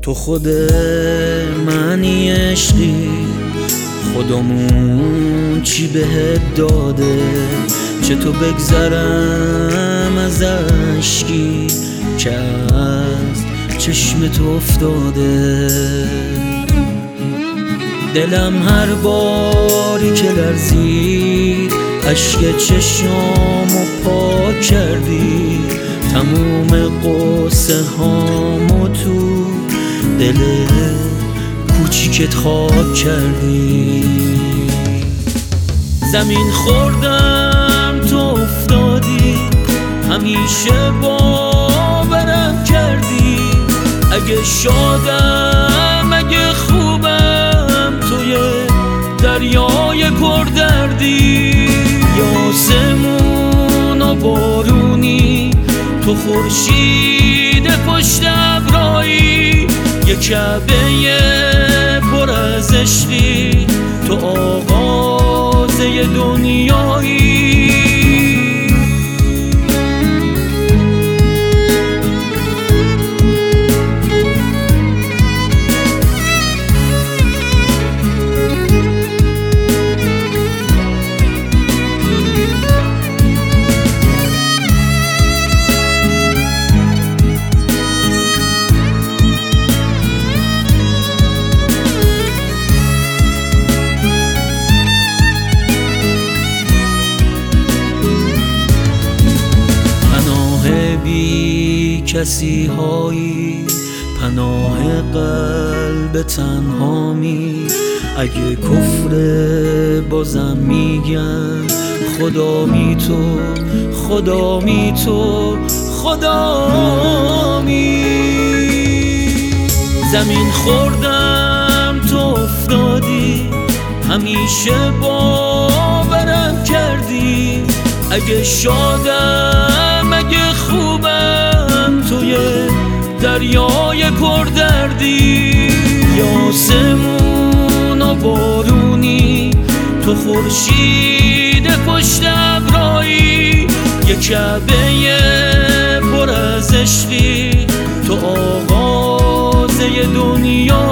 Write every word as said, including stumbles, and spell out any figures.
تو خود معنی عشقی، خودمون چی بهت داده؟ چطور بگذرم از عشقی که از چشم تو افتاده؟ دلم هر باری که لرزید اشک چشامو پاک کردی، تموم قصه هامو تو دل کوچیکت خاک کردی. زمین خوردم تو افتادی، همیشه باورم کردی. اگه شادم اگه خوبم توی دریای پردردی. آسمون و بارونی، تو خورشید پشت ابرایی، یه کعبه پر از عشقی، تو آغاز دنیایی. بی کسی هایی، پناه قلب تنهامی. اگه کفر بازم میگم خدا می تو، خدا می تو، خدا می. زمین خوردم تو افتادی، همیشه باورم کردی. اگه شادم اگه خوبم توی دریای پردردی. آسمون و بارونی، تو خورشید پشت ابرایی، یه کعبه پر از عشقی، تو آغاز دنیا.